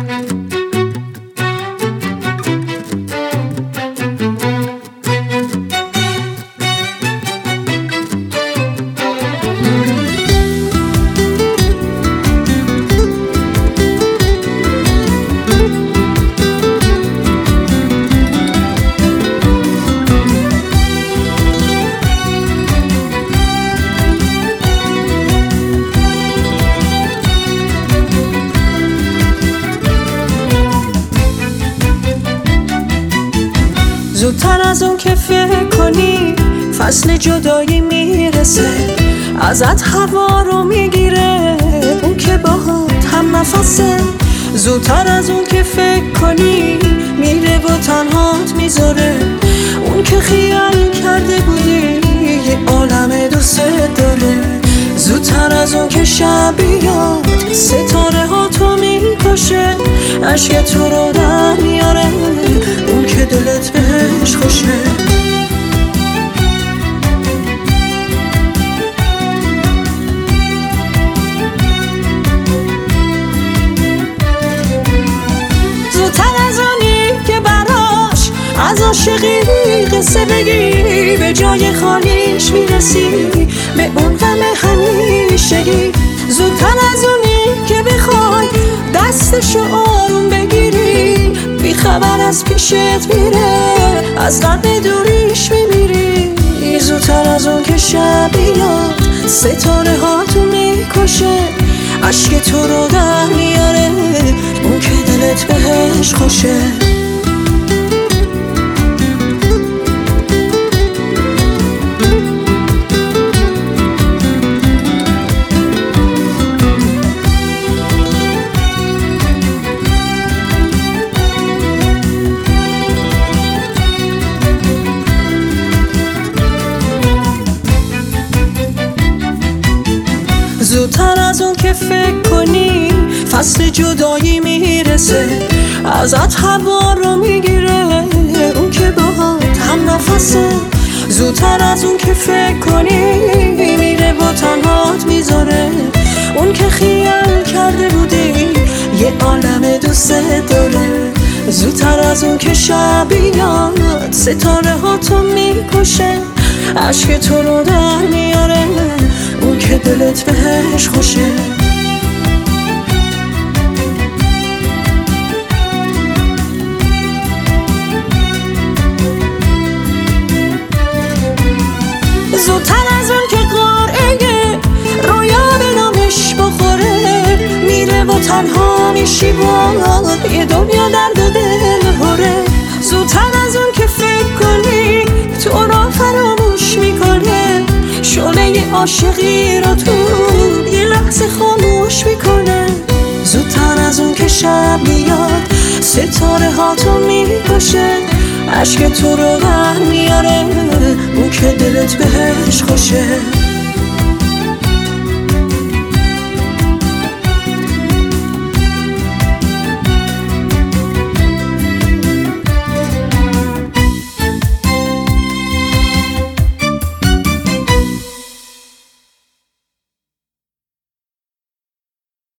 زودتر از اون که فکر کنی فصل جدایی میرسه، ازت هوا رو میگیره اون که باهات هم نفسه. زودتر از اون که فکر کنی میره و تنهات میذاره، اون که خیال کرده بودی یه عالم دوست داره. زودتر از اون که شب بیاد ستاره ها تو میکشه، عشق تو رو در میاره اون که دلت بهش خوشه. زودتر از اونی که براش از عاشقی قصه بگی، به جای خالیش میرسی به اون غم همیشگی. زودتر از اونی که بخوای دستشو آروم بگیری، بی خبر از پیشت میره از غم دوریش میمیری. زودتر از اون که شب بیاد ستاره ها تو میکشه، عشق تو رو در میاره اون که دلت بهش خوشه. زودتر از اون که فکر کنی فصل جدایی میرسه، ازت هوا رو میگیره اون که باهات هم نفسه. زودتر از اون که فکر کنی میره و تنهات میذاره، اون که خیال کرده بودی یه عالم دوست داره. زودتر از اون که شب بیاد ستاره ها تو میکشه، عشق تو رو در میاره اون که دلت بهش خوشه. زودتر از اون که قرعه رویا به نامش بخوره، میره و تنها میشی و یه دنیا درد و دل هره. زودتر از اون که فکر کنی تو رو فراموش میکنه، شعله عاشقی رو تو یه لحظه خاموش میکنه. زودتر از اون که شب میاد ستاره ها تو میکشه، عشق تو رو در میاره اون که دلت بهش خوشه.